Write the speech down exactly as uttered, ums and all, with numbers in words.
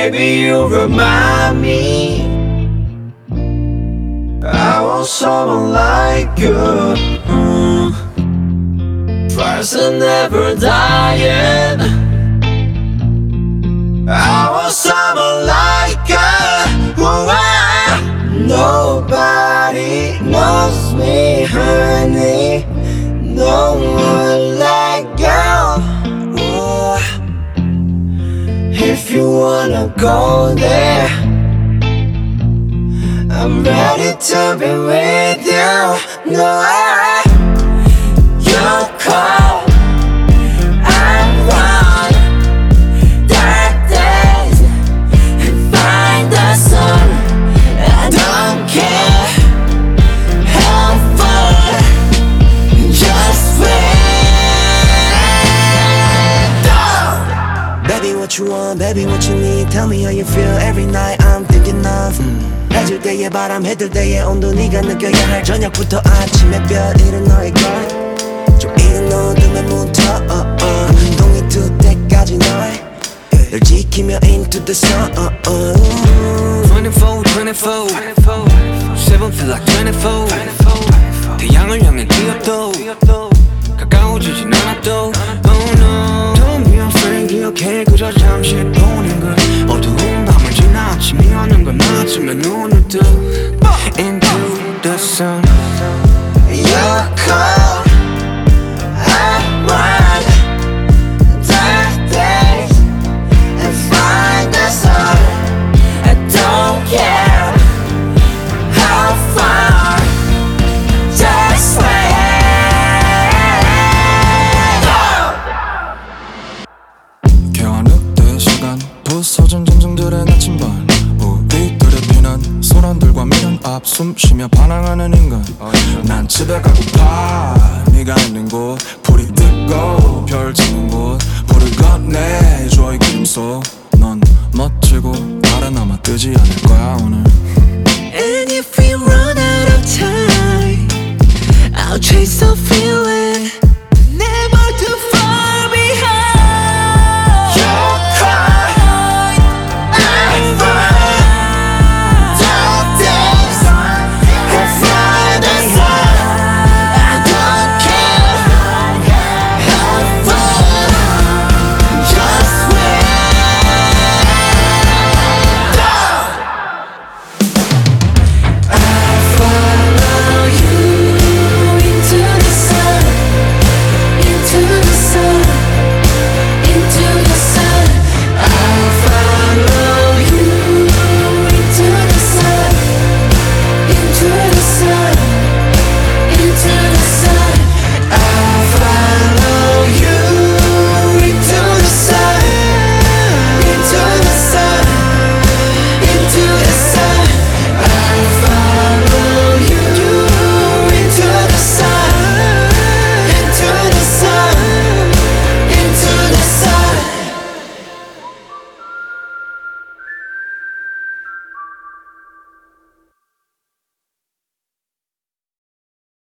Baby, you remind me I want someone like you. mm. First and never dying. I want someone like you. Ooh, ah. Nobody knows me, honey. No one like you. Ooh. If you wanna go there, I'm ready to be with you. No, I, you call, I run dark days and find the sun. I don't care how far, just wait. Baby, what you want, baby, what you need. Tell me how you feel every night I'm thinking of mm. 해질 때의 바람, 해들 때의 온도 네가 느껴야 할 저녁부터 아침의 별일은 너일걸. 좀 이른 어둠에 묻어 어, 어. 운동이 뜰 때까지 널 널 지키며 into the sun 어, 어. twenty-four, twenty-four seven feel like twenty-four 태양을 향해 뛰어도 가까워지진 않아도 Oh no Don't be afraid 기억해 그저 잠시 보는 것 어두운 밤을 지나 아침이 오는 건 아침에 눈을 떠 Into the sun You're cold, I run dark days and find the sun. I don't care how far, just wait. 겨누때 시간 부서진 짐승들의 나침반 우리들의 피난 소란들과 미련 앞 숨쉬며 반항하는 인간 난 집에 가고파 네가 있는 곳 불이 뜨고 별 지는 곳 불을 건네줘 이 구름 속 넌 멋지고 달에 남아 뜨지 않을 거야 오늘